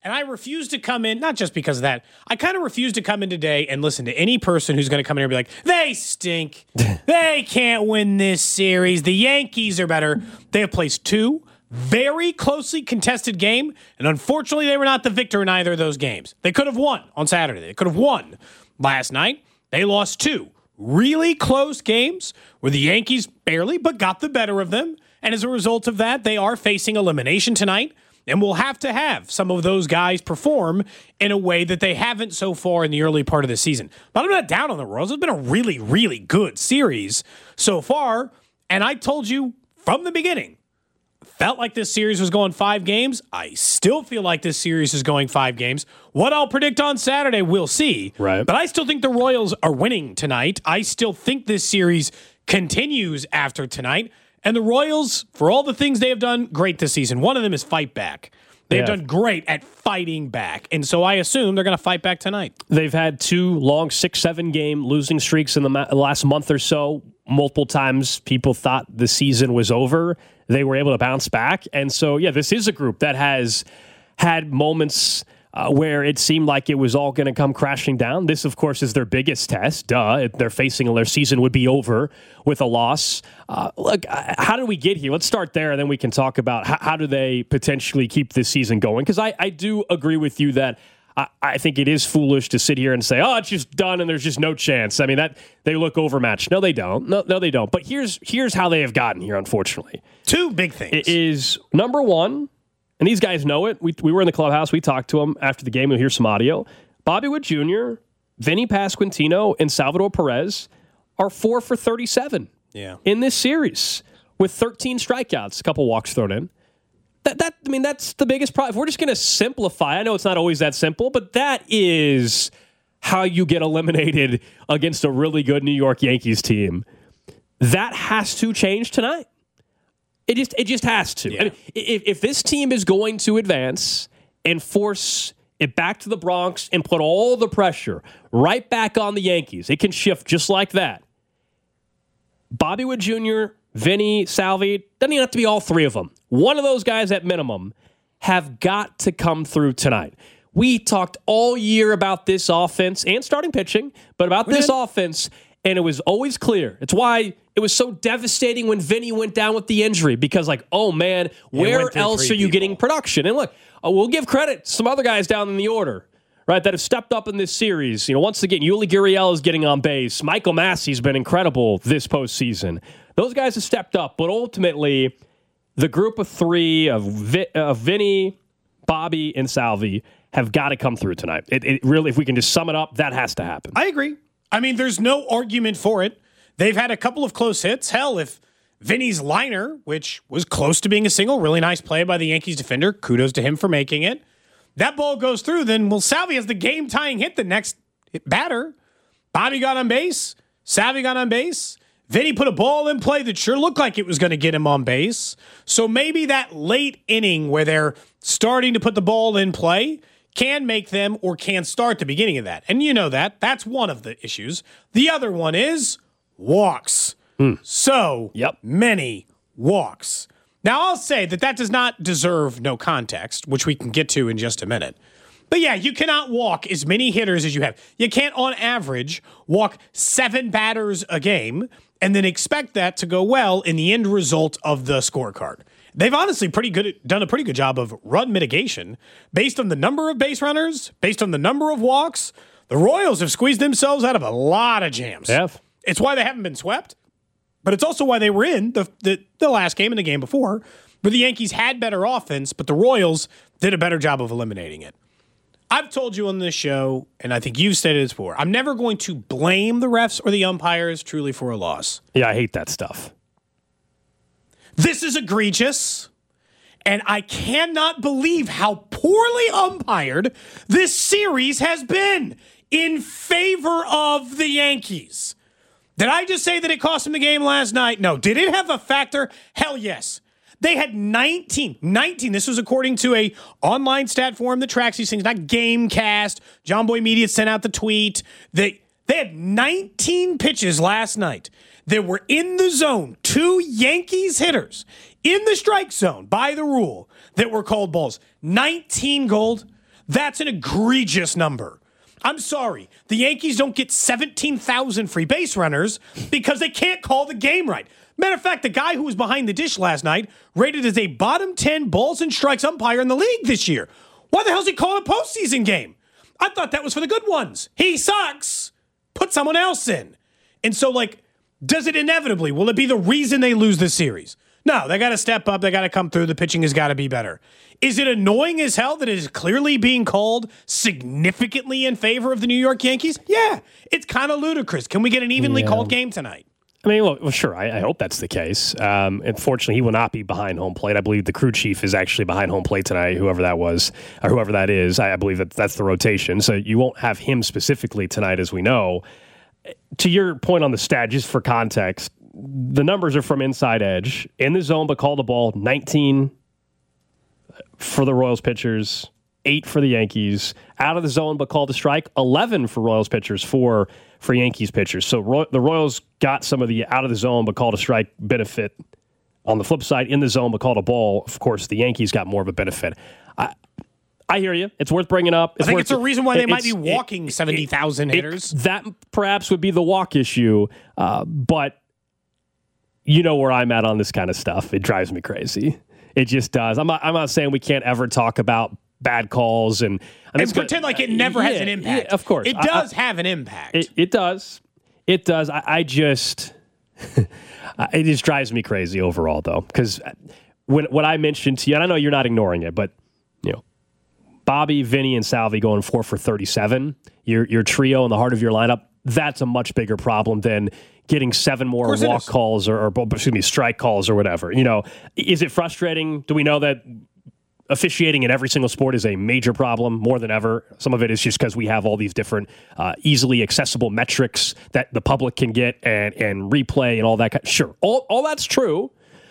And I refuse to come in, not just because of that, I kind of refuse to come in today and listen to any person who's going to come in here and be like, they stink. They can't win this series. The Yankees are better. They have placed 2 very closely contested games, and unfortunately, they were not the victor in either of those games. They could have won on Saturday. They could have won last night. They lost 2 really close games where the Yankees barely but got the better of them. And as a result of that, they are facing elimination tonight. And we'll have to have some of those guys perform in a way that they haven't so far in the early part of the season. But I'm not down on the Royals. It's been a really, really good series so far. And I told you from the beginning, felt like this series was going 5 games. I still feel like this series is going 5 games. What I'll predict on Saturday, we'll see. Right. But I still think the Royals are winning tonight. I still think this series continues after tonight. And the Royals, for all the things they have done great this season, one of them is fight back. They've done great at fighting back. And so I assume they're going to fight back tonight. They've had 2 long 6-7 game losing streaks in the last month or so. Multiple times people thought the season was over. They were able to bounce back. And so, this is a group that has had moments where it seemed like it was all going to come crashing down. This, of course, is their biggest test. They're facing their season would be over with a loss. Look, how did we get here? Let's start there, and then we can talk about how do they potentially keep this season going. Because I do agree with you that I think it is foolish to sit here and say, it's just done and there's just no chance. I mean, that they look overmatched. No, they don't. No, they don't. But here's how they have gotten here, unfortunately. 2 big things. It is, number one, and these guys know it. We were in the clubhouse. We talked to them after the game. We'll hear some audio. Bobby Witt Jr., Vinny Pasquantino, and Salvador Perez are 4 for 37 in this series with 13 strikeouts, a couple walks thrown in. That's the biggest problem. If we're just going to simplify, I know it's not always that simple, but that is how you get eliminated against a really good New York Yankees team. That has to change tonight. It just has to. Yeah. I mean, if this team is going to advance and force it back to the Bronx and put all the pressure right back on the Yankees, it can shift just like that. Bobby Witt Jr., Vinny, Salvi, doesn't even have to be all 3 of them. One of those guys at minimum have got to come through tonight. We talked all year about this offense and starting pitching, but about this offense, and it was always clear. It's why it was so devastating when Vinny went down with the injury, because oh man, where else are you getting production? And look, we'll give credit to some other guys down in the order, right, that have stepped up in this series. Once again, Yuli Gurriel is getting on base. Michael Massey's been incredible this postseason. Those guys have stepped up, but ultimately, the group of 3 of Vinny, Bobby, and Salvi have got to come through tonight. It really, if we can just sum it up, that has to happen. I agree. I mean, there's no argument for it. They've had a couple of close hits. Hell, if Vinny's liner, which was close to being a single, really nice play by the Yankees defender, kudos to him for making it, that ball goes through, then, Salvi has the game-tying hit the next batter. Bobby got on base. Salvi got on base. Vinny put a ball in play that sure looked like it was going to get him on base. So maybe that late inning where they're starting to put the ball in play can make them, or can start the beginning of that. And you know that. That's one of the issues. The other one is walks. So many walks. Now, I'll say that does not deserve no context, which we can get to in just a minute. But you cannot walk as many hitters as you have. You can't, on average, walk 7 batters a game and then expect that to go well in the end result of the scorecard. They've honestly done a pretty good job of run mitigation based on the number of base runners, based on the number of walks. The Royals have squeezed themselves out of a lot of jams. It's why they haven't been swept, but it's also why they were in the last game and the game before, where the Yankees had better offense, but the Royals did a better job of eliminating it. I've told you on this show, and I think you've stated it before, I'm never going to blame the refs or the umpires truly for a loss. Yeah, I hate that stuff. This is egregious, and I cannot believe how poorly umpired this series has been in favor of the Yankees. Did I just say that it cost them the game last night? No. Did it have a factor? Hell yes. They had 19. This was according to a online stat forum that tracks these things, not Gamecast. John Boy Media sent out the tweet. They had 19 pitches last night that were in the zone. 2 Yankees hitters in the strike zone by the rule that were called balls. 19 gold. That's an egregious number. I'm sorry. The Yankees don't get 17,000 free base runners because they can't call the game right. Matter of fact, the guy who was behind the dish last night rated as a bottom 10 balls and strikes umpire in the league this year. Why the hell is he calling a postseason game? I thought that was for the good ones. He sucks. Put someone else in. And so, does it inevitably, will it be the reason they lose this series? No, they got to step up. They got to come through. The pitching has got to be better. Is it annoying as hell that it is clearly being called significantly in favor of the New York Yankees? Yeah, it's kind of ludicrous. Can we get an evenly called game tonight? I mean, well sure. I hope that's the case. Unfortunately, he will not be behind home plate. I believe the crew chief is actually behind home plate tonight, whoever that was, or whoever that is. I believe that's the rotation. So you won't have him specifically tonight, as we know. To your point on the stat, just for context, the numbers are from Inside Edge. In the zone, but call the ball, 19 for the Royals pitchers, 8 for the Yankees. Out of the zone, but called a strike, 11 for Royals pitchers, 4 for Yankees pitchers. So the Royals got some of the out of the zone, but called a strike benefit. On the flip side, in the zone, but called a ball, of course, the Yankees got more of a benefit. I hear you. It's worth bringing up. I think it's a reason why they might be walking 70,000 hitters. That perhaps would be the walk issue, but you know where I'm at on this kind of stuff. It drives me crazy. It just does. I'm not saying we can't ever talk about bad calls and pretend like it never has an impact. Yeah, of course. It does have an impact. It does. It does. I just it just drives me crazy overall, though, because when I mentioned to you, and I know you're not ignoring it, but Bobby, Vinny, and Salvi going 4 for 37. Your trio in the heart of your lineup. That's a much bigger problem than getting 7 more walk calls or strike calls or whatever. Is it frustrating? Do we know that officiating in every single sport is a major problem more than ever? Some of it is just because we have all these different easily accessible metrics that the public can get and replay and all that. Sure, all that's true.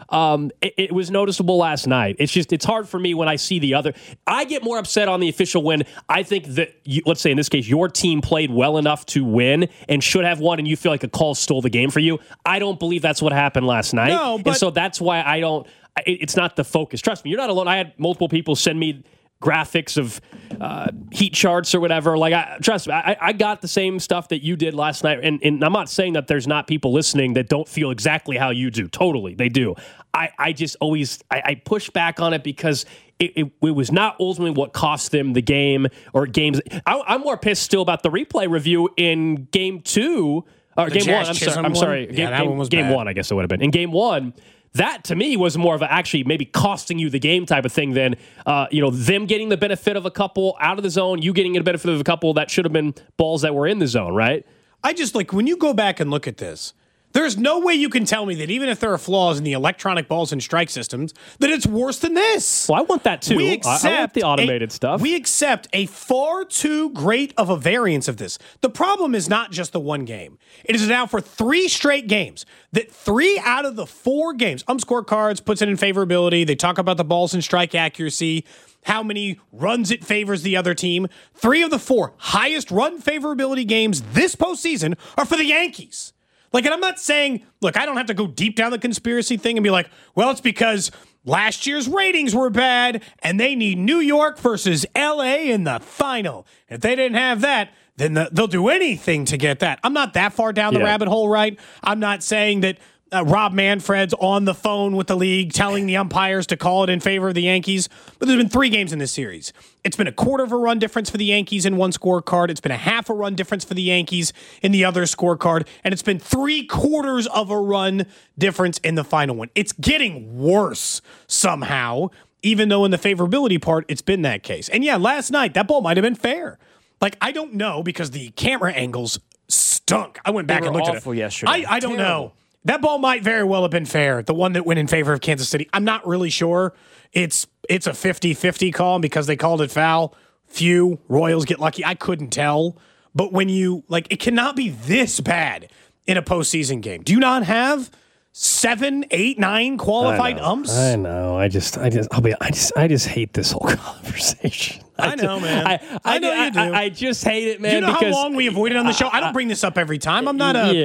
It was noticeable last night. It's hard for me when I see the other. I get more upset on the official when I think that, let's say in this case, your team played well enough to win and should have won, and you feel like a call stole the game for you. I don't believe that's what happened last night. No, but, and so that's why I don't. It's not the focus. Trust me, you're not alone. I had multiple people send me graphics of heat charts or whatever. Trust me, I got the same stuff that you did last night. And I'm not saying that there's not people listening that don't feel exactly how you do. Totally, they do. I just always push back on it because it was not ultimately what cost them the game or games. I'm more pissed still about the replay review in game 2 or game 1. I'm sorry. That one was game bad. 1, I guess it would have been. In game 1, that to me was more of actually maybe costing you the game type of thing than them getting the benefit of a couple out of the zone, you getting the benefit of a couple that should have been balls that were in the zone, right? I just when you go back and look at this, there's no way you can tell me that even if there are flaws in the electronic balls and strike systems, that it's worse than this. Well, I want that too. I want the automated stuff. We accept a far too great of a variance of this. The problem is not just the one game. It is now for 3 straight games that 3 out of the 4 games, scorecards puts it in favorability. They talk about the balls and strike accuracy, how many runs it favors the other team. 3 of the 4 highest run favorability games this postseason are for the Yankees. And I'm not saying, look, I don't have to go deep down the conspiracy thing and be like, well, it's because last year's ratings were bad and they need New York versus LA in the final. If they didn't have that, then they'll do anything to get that. I'm not that far down the rabbit hole, right? I'm not saying that Rob Manfred's on the phone with the league telling the umpires to call it in favor of the Yankees. But there's been 3 games in this series. It's been a quarter of a run difference for the Yankees in one scorecard. It's been a half a run difference for the Yankees in the other scorecard. And it's been 3/4 of a run difference in the final one. It's getting worse somehow, even though in the favorability part, it's been that case. And yeah, last night, that ball might have been fair. I don't know because the camera angles stunk. I went back and looked at it. Yesterday. I don't know. That ball might very well have been fair. The one that went in favor of Kansas City. I'm not really sure. It's a 50-50 call because they called it foul. Few Royals get lucky. I couldn't tell. But when you it cannot be this bad in a postseason game. Do you not have 7, 8, 9 qualified umps? I know. I just hate this whole conversation. I know, man. I know you do. I just hate it, man. Do you know because how long we avoided on the show? I don't bring this up every time. I'm not a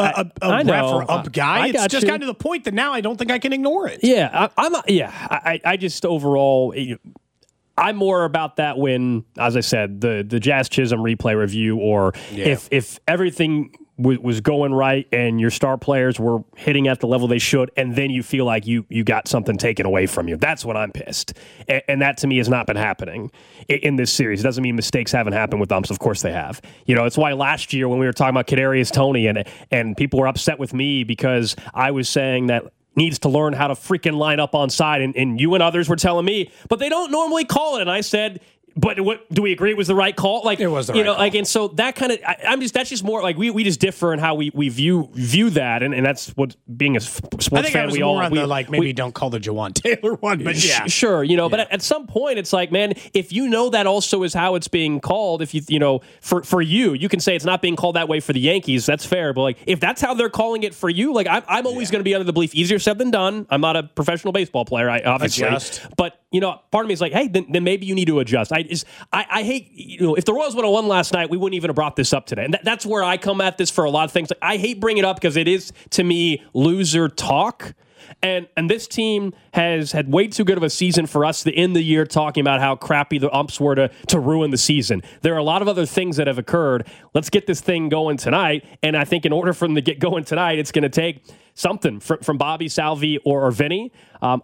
ref or ump guy. It's just gotten to the point that now I don't think I can ignore it. Yeah, I just overall, I'm more about that when, as I said, the Jazz Chisholm replay review, or if everything was going right and your star players were hitting at the level they should, and then you feel like you got something taken away from you. That's when I'm pissed. And that, to me, has not been happening in this series. It doesn't mean mistakes haven't happened with umps. Of course they have. It's why last year when we were talking about Kadarius Toney and people were upset with me because I was saying that needs to learn how to freaking line up on side, and you and others were telling me, but they don't normally call it. And I said, but what do we agree it was the right call? Like, it was the right call. And so that kind of, that's just more like we just differ in how we view that, and that's what being a sports fan. I think I was more on the maybe don't call the Jawan Taylor one, but yeah, sure, But at some point, it's like, man, if that also is how it's being called, if for you can say it's not being called that way for the Yankees, that's fair. But like, if that's how they're calling it for you, like I'm always going to be under the belief easier said than done. I'm not a professional baseball player, obviously, but part of me is like, hey, then maybe you need to adjust. I hate, if the Royals would have won last night, we wouldn't even have brought this up today. And that's where I come at this for a lot of things. Like, I hate bringing it up because it is, to me, loser talk. And this team has had way too good of a season for us to end the year talking about how crappy the umps were to ruin the season. There are a lot of other things that have occurred. Let's get this thing going tonight. And I think in order for them to get going tonight, it's going to take something from Bobby, Salvi, or Vinny.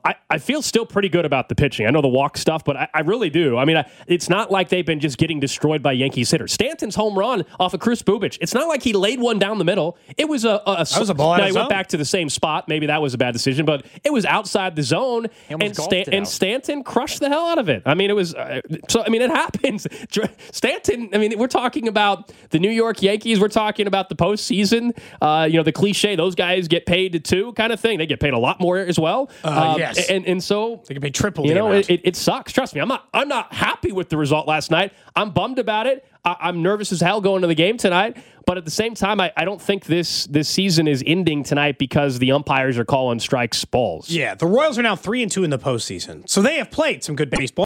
I feel still pretty good about the pitching. I know the walk stuff, but I really do. I mean, it's not like they've been just getting destroyed by Yankees hitters. Stanton's home run off of Chris Bubich, it's not like he laid one down the middle. It was that was a ball out of zone. He went back to the same spot. Maybe that was a bad decision, but it was outside the zone, and Stanton crushed the hell out of it. I mean, it was it happens. Stanton, we're talking about the New York Yankees. We're talking about the postseason. The cliche, those guys get paid to kind of thing. They get paid a lot more as well. Yes. And so they can pay triple. It sucks. Trust me, I'm not happy with the result last night. I'm bummed about it. I'm nervous as hell going to the game tonight. But at the same time, I don't think this season is ending tonight because the umpires are calling strikes balls. Yeah, the Royals are now 3-2 in the postseason, so they have played some good baseball.